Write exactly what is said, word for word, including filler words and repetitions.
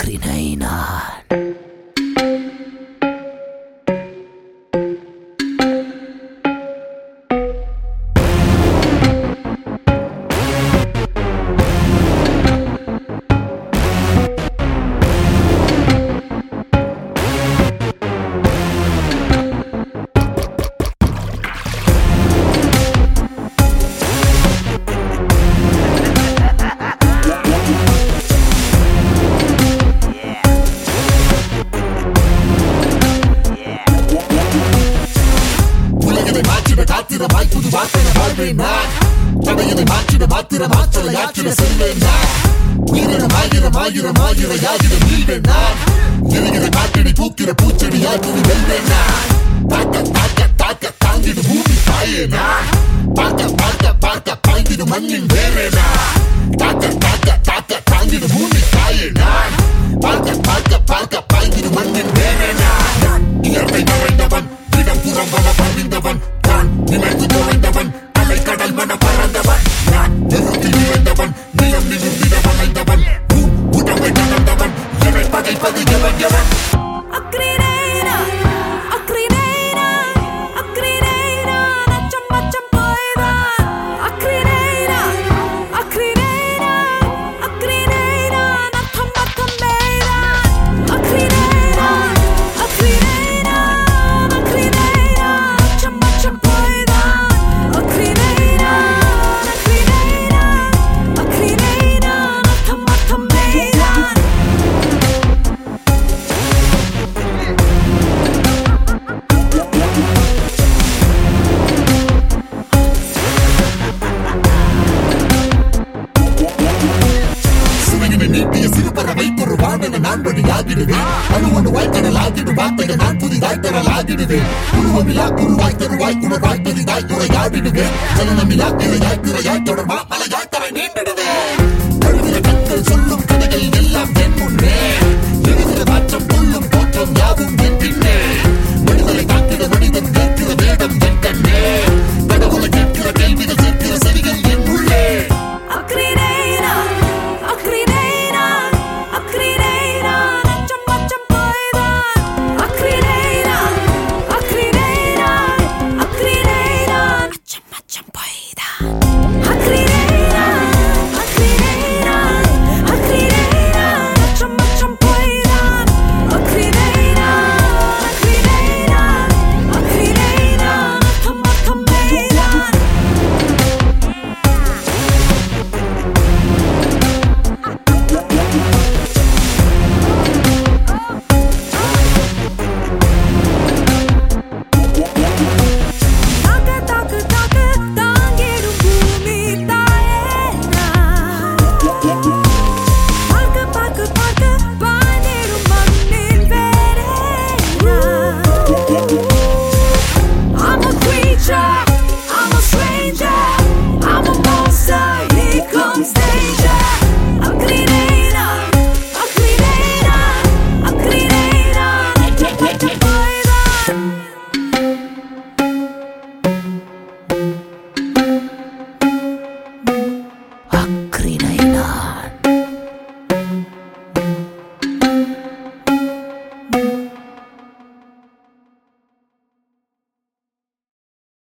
அக்ரிணைனான். காத்திரமாய் புது வார்த்தை வாழ்வேன் நான். தடையினை மாற்றிட மாத்திர மாற்றலை ஆற்றிட செல்வேன் நான். உயிரினம் ஆயிரம் ஆயிரம் ஆயிரம் ஆயிரம் வீழ்வேன் நான். எரிகிற காட்டினை பூக்கிற பூச்செடியாய் புது வெல்வேன் நான். பார்க்க பார்க்க பார்க்க தாங்கிடும் பூமி தாயே நான். பார்க்க பார்க்க பார்க்க பாய்ந்திடும் மண்ணின் வேறே நான். பார்க்க பார்க்க பார்க்க தாங்கிடும் பூமி தாயே நான். பார்க்க பார்க்க பார்க்க பாய்ந்திடும் மண்ணின் வேறே நான். இயற்கை நிறைந்தவன் இடம் புறம்பட பறிந்தவன் நான். நினைத்து நுழைந்தவன் அலை கடல் மன பறந்தவன் நான். நிறுத்தி நிறைந்தவன் நிலம் நிமிர்ந்திட வளைந்தவன் உடம்பை கடந்தவன் எனை படைப்பது எவன் எவன். நீட்டிய சிறுபறவை ஒரு வானன நான் வழியாகிடுவேன். அணுவனு வாய்க்கடல் ஆகிடும் வார்த்தைகள் நான் புதிதாய் தரலாகிடுவேன். உருவமில்லா குருவாய் தருவாய் உணர்வாய் பெரிதாய் உரையாடிடுவேன். ஜனனமில்லா இறையாய் திரையாய் தொடர்மா மலையாய் தரை நீண்டிடுவேன். கழுவில கண்கள் சொல்லும்